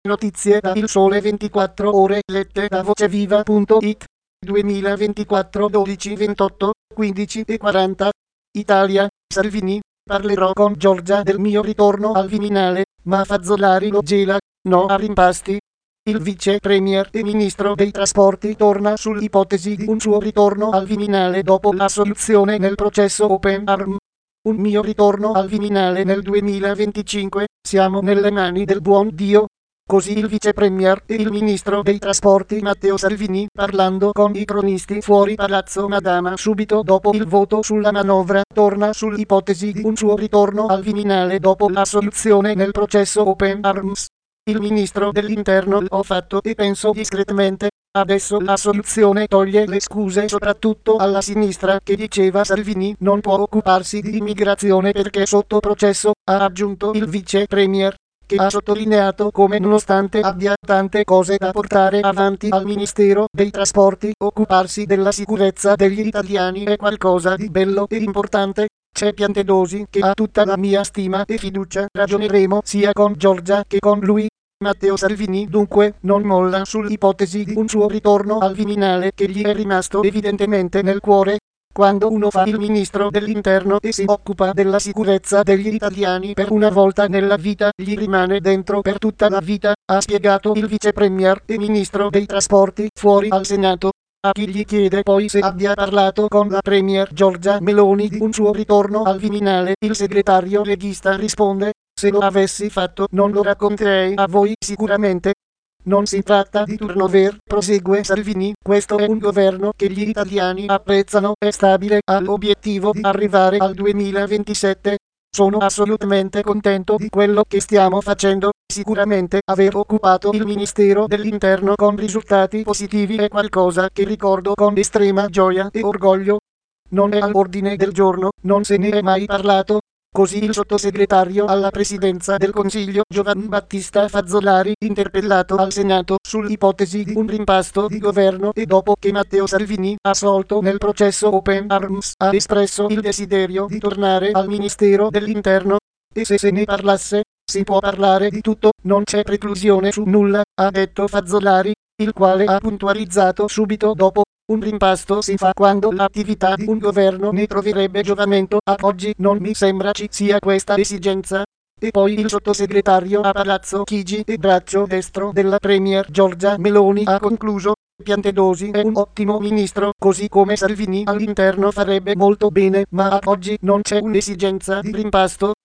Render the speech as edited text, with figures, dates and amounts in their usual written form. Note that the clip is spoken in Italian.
Notizie da Il Sole 24 Ore lette da voceviva.it 2024 12 28 15 e 40 Italia, Salvini, parlerò con Giorgia del mio ritorno al Viminale, ma Fazzolari lo gela, no a rimpasti. Il vice premier e ministro dei trasporti torna sull'ipotesi di un suo ritorno al Viminale dopo la soluzione nel processo Open Arms. Un mio ritorno al Viminale nel 2025, siamo nelle mani del buon Dio. Così il vice premier e il ministro dei trasporti Matteo Salvini, parlando con i cronisti fuori Palazzo Madama subito dopo il voto sulla manovra, torna sull'ipotesi di un suo ritorno al Viminale dopo la soluzione nel processo Open Arms. Il ministro dell'interno l'ho fatto e penso discretamente. Adesso la soluzione toglie le scuse soprattutto alla sinistra che diceva Salvini non può occuparsi di immigrazione perché sotto processo, ha aggiunto il vice premier, che ha sottolineato come nonostante abbia tante cose da portare avanti al Ministero dei Trasporti, occuparsi della sicurezza degli italiani è qualcosa di bello e importante. C'è Piantedosi che ha tutta la mia stima e fiducia, ragioneremo sia con Giorgia che con lui. Matteo Salvini dunque non molla sull'ipotesi di un suo ritorno al Viminale che gli è rimasto evidentemente nel cuore. Quando uno fa il ministro dell'interno e si occupa della sicurezza degli italiani per una volta nella vita, gli rimane dentro per tutta la vita, ha spiegato il vice premier e ministro dei trasporti fuori al Senato. A chi gli chiede poi se abbia parlato con la premier Giorgia Meloni di un suo ritorno al Viminale, il segretario leghista risponde: se lo avessi fatto non lo racconterei a voi sicuramente. Non si tratta di turnover, prosegue Salvini, questo è un governo che gli italiani apprezzano, è stabile, ha l'obiettivo di arrivare al 2027. Sono assolutamente contento di quello che stiamo facendo, sicuramente aver occupato il Ministero dell'Interno con risultati positivi è qualcosa che ricordo con estrema gioia e orgoglio. Non è all'ordine del giorno, non se ne è mai parlato. Così il sottosegretario alla presidenza del Consiglio Giovanni Battista Fazzolari, interpellato al Senato sull'ipotesi di un rimpasto di governo e dopo che Matteo Salvini, assolto nel processo Open Arms, ha espresso il desiderio di tornare al Ministero dell'Interno. E se ne parlasse, si può parlare di tutto, non c'è preclusione su nulla, ha detto Fazzolari, il quale ha puntualizzato subito dopo: un rimpasto si fa quando l'attività di un governo ne troverebbe giovamento, ad oggi non mi sembra ci sia questa esigenza. E poi il sottosegretario a Palazzo Chigi e braccio destro della premier Giorgia Meloni ha concluso: Piantedosi è un ottimo ministro, così come Salvini all'interno farebbe molto bene, ma ad oggi non c'è un'esigenza di rimpasto.